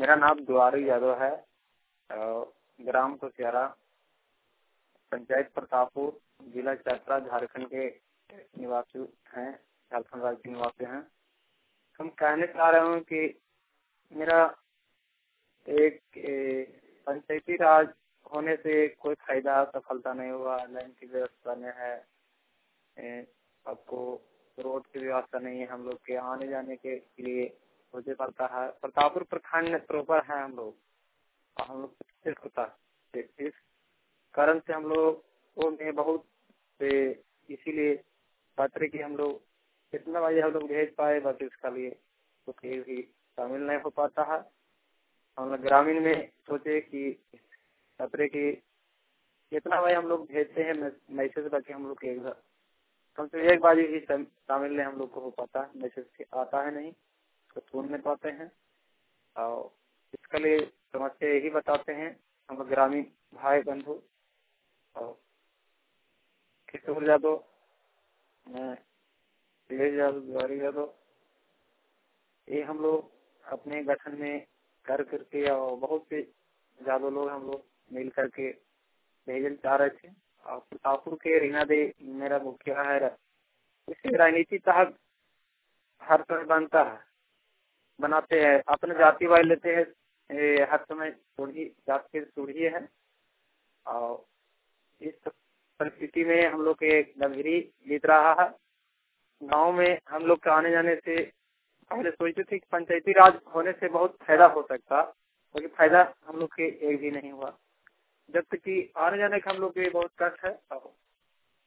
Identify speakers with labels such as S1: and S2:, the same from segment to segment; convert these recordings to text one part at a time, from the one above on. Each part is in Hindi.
S1: मेरा नाम द्वारी यादव है। ग्राम कुसियारा, पंचायत प्रतापपुर, जिला चतरा, झारखंड के निवासी हैं, झारखंड राज्य के निवासी हैं। हम कहने चाह रहे हूँ कि मेरा एक पंचायती राज होने से कोई फायदा सफलता नहीं हुआ। लाइन की व्यवस्था नहीं है, आपको रोड की व्यवस्था नहीं है। हम लोग के आने जाने के लिए मुझे पड़ता है, प्रतापपुर प्रखंड प्रॉपर है हम लोग, और हम लोग होता है इस कारण से हम लोग को में बहुत इसीलिए पत्र की हम लोग कितना भाई हम लोग भेज पाए, बस इसका लिए तो कहीं भी शामिल नहीं हो पाता है। हम लोग ग्रामीण में सोचे कि पत्र की कितना भाई हम लोग भेजते हैं मैसेज, बाकी हम लोग एक कम से एक बार ही शामिल नहीं हम लोग को हो पाता है, मैसेज आता है नहीं, उसको सुन नहीं पाते हैं। और इसके लिए समस्या यही बताते हैं हम लोग ग्रामीण भाई बंधु। और किशोर यादव, मैं द्वारी यादव, ये हम लोग अपने गठन में कर करके और बहुत से ज्यादा लोग हम लोग मिल करके भेजल चाह रहे थे। और प्रतापपुर के रीना दे मेरा मुखिया है। इससे राजनीति तहत हर तरह बनता है, बनाते हैं, अपने जाति वाले लेते हैं, हर समय सोढ़ी जात के सोढ़ी है। और इस परिस्थिति में हम लोग के गंभीरी बीत रहा है। गांव में हम लोग के आने जाने से पहले सोचते थे कि पंचायती राज होने से बहुत फायदा हो सकता, लेकिन फायदा हम लोग के एक भी नहीं हुआ। जब तक कि आने जाने का हम लोग के बहुत कष्ट है।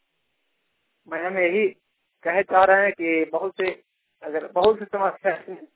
S1: मैं हमें यही कहे चाह रहे हैं कि बहुत से समस्या